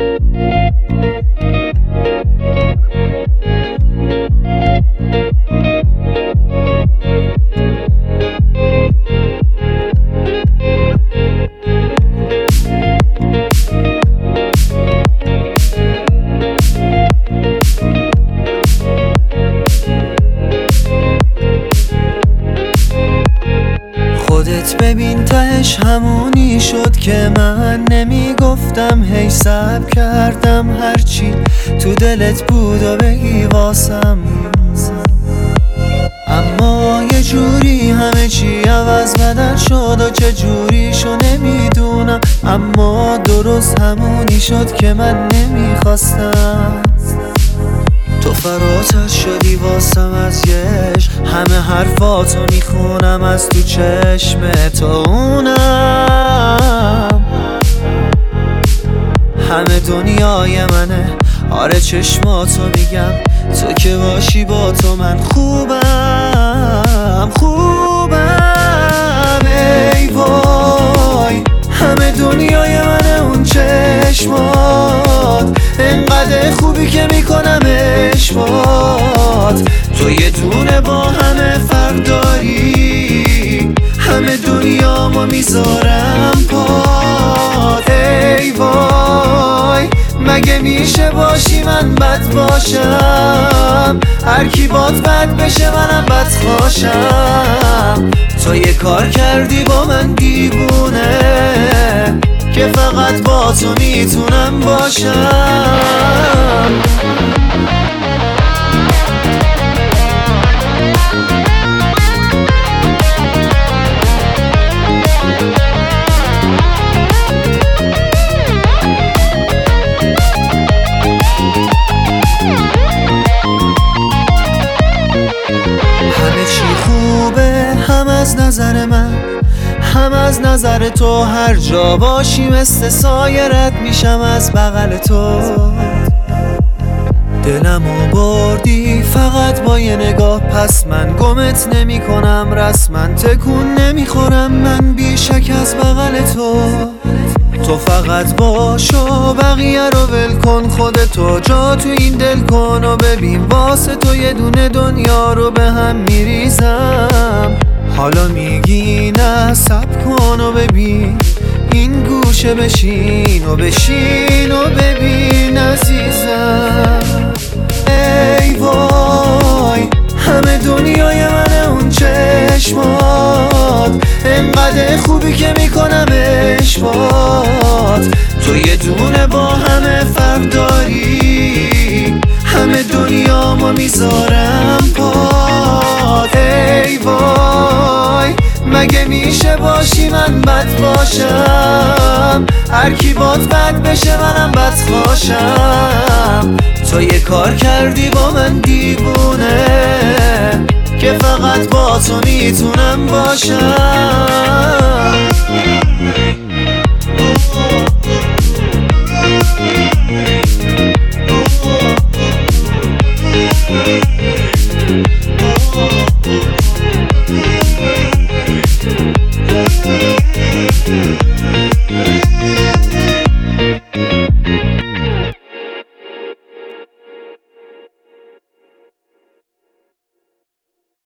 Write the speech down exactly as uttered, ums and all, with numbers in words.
خودت ببین تهش همونی شد که من نمیگفتم، هی صبر کردم هرچی تو دلت بود و بگی واسم، اما یه جوری همه چی عوض بدل شد و چه جوریشو نمیدونم، اما درست همونی شد که من نمیخواستم. تو فراتر شدی واسم از یش، همه حرفاتو میخونم از تو چشم تو اونم، همه دنیای منه، آره چشماتو میگم، تو که باشی با تو من خوبم خوبم. ای وای همه دنیای منه اون چشمات، انقدر خوبی که میکنم اشمات، تو یه دونه با همه فرق داری، همه دنیامو میذارم پات. ای وای مگه میشه باشی من بد باشم، هر کی باد بد بشه منم بد خواشم، تو یه کار کردی با من دیوونه که فقط با تو میتونم باشم. همه چی خوبه هم از نظر من، هم از نظر تو، هر جا باشی مثل سایرت میشم از بغل تو. دلمو بردی فقط با یه نگاه، پس من گمت نمی کنم، رسما تکون نمیخورم من بیشک از بغل تو. تو فقط باش و بقیه رو ول کن، خودتو جا تو این دل کن و ببین واسه تو یه دونه دنیا رو به هم میریزم. حالا میگی نه صبر کن و ببین، این گوشه بشین و بشین و ببین عزیزم. ای وای همه دنیای منه اون چشمات، انقدر خوبی که میکنم اشمات، تو یه دونه با همه فرق داری، همه دنیامو میذارم پات. ای وای مگه میشه باشی من بد باشم، هر کی باد بد بشه منم بد خواشم، تو یه کار کردی با من دیوونه که فقط با تو میتونم باشم. Oh,